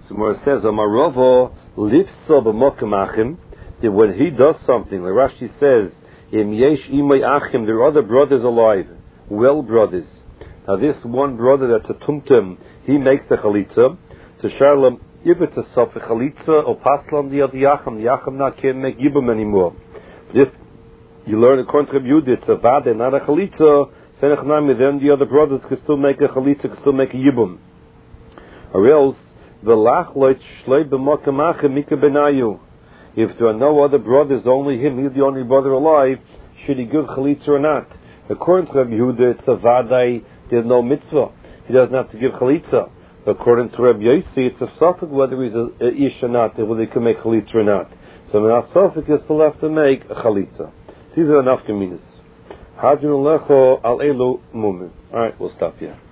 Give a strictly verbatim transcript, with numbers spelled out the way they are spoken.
So Gemara says, Amarova lifso b'mokamachim, that when he does something, like Rashi says, Im yesh imay achim, there are other brothers alive, well brothers. Now this one brother that's a tumtum, he makes the chalitza. So Sharlam, if it's a safek chalitza or paslam the other yacham, the yacham not can't make yibum anymore. This you learn according to Rabbi Yehuda, it's a vade, not a chalitza. Then the other brothers can still make a chalitza, can still make a yibum. Or else, the lachloit shlei b'mokamachim mika benayu. If there are no other brothers, only him, he's the only brother alive, should he give chalitza or not? According to Rabbi Yehuda, it's a vadai, there's no mitzvah. He doesn't have to give chalitza. According to Rabbi Yossi, it's a safek whether he's a, a ish or not, whether he can make chalitza or not. So in that safek, you still have to make a chalitza. These are enough kaminas. Hajun lecho al elu mumin. Alright, we'll stop here.